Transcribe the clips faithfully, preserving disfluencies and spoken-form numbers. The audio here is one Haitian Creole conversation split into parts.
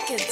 Records.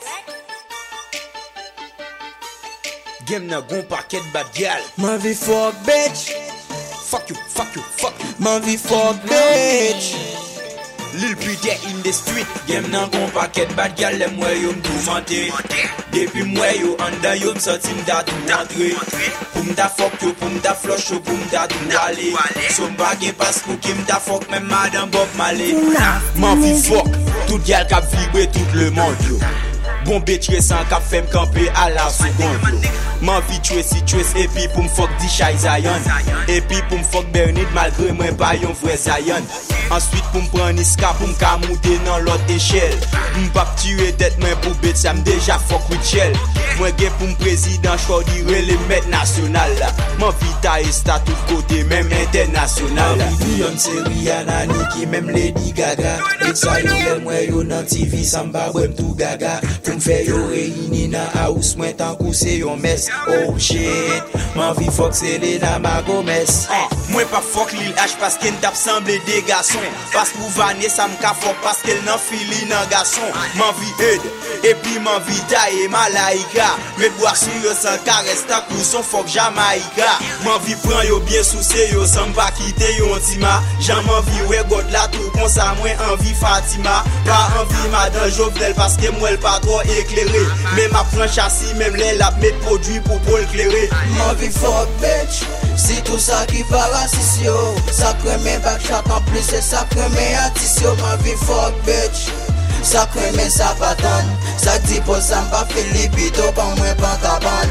Game nan gon paquet bad gal. Ma vie fuck bitch. Fuck you, fuck you, fuck you. Ma vie fuck bitch. Lil Peter in the street. Game nan gon paquet bad gal. Le mwe yo m'toumante. Depi mwe yo anda yo m'soti m'da tou rentre. Pou m'da fuck yo, pou m'da flush yo, pou m'da tou wale. So m'bage pas pou ki m'da fuck même madame Bob Marley. Ma vie fuck. Tout gal kap vibre tout le monde yo. Bon bitch récent kap fèm camper à la seconde yo. Man vi tuer si tuer et puis pour m'fuck di Shy Zion. Et puis pour m'fuck Bernard malgré moi pas yon vrai Zion. Ensuite pour m'prendre Niska pour m'ka monter dans l'autre échelle. M'pap tuer tête moi pour bitch ça m'déja fuck with shell. Moi gen pour m'président choix dire les maîtres national là. Man vi ta esta tout côté même international. Beyoncé, Rihanna, Nicki, même Lady Gaga. Et ça yo lè moi yo nan T V samba bwem tout gaga. Pour m'fè yo réuni nan house moi tant kou c'est yon mess. Oh shit, man vi fuck Selena Gomez. Ah, moi pas fuck Lil H parce qu'elle t'a semblé des garçons. Parce que Vanessa m'ka fuck parce qu'elle n'en fili nan garçon. Man vi aide, et puis man vi taille malaika. Mais boire sur yo sans caresse ta kou son fuck Jamaïca. Man vi prend yo bien sous se yo sans pas quitter yo antima. J'en man vi ouais god la tout comme ça moi envie Fatima. Pas envie madame Jovenel parce que moi elle pas trop éclairé. Mais ma prend châssis même les la met produit pour pour éclairer. Ma vie fuck bitch. C'est tout ça qui parasite yo. Ça crème backshot en plus c'est ça crème artiste yo. Ma vie fuck bitch. Ça crème ça patonne. Ça dit pour ça m'pa fait libido pas moins pantabane.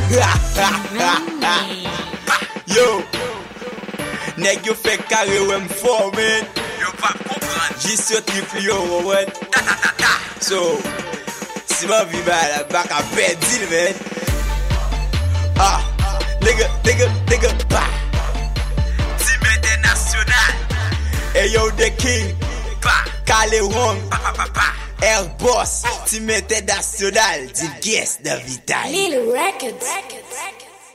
Yo, nèg yo fait carré ou m'fort man. Yo pas comprendre. Juste yo triple yo ouais. Ta ta ta ta. So, si ma vie ba la back à perdre man. Ah, nigga, nigga, nigga, bah. Team international. Hey yo, the king. Bah. Caléron. Bah, bah, bah, bah. Air Boss. Team international. The guest de Vital. Lil Records.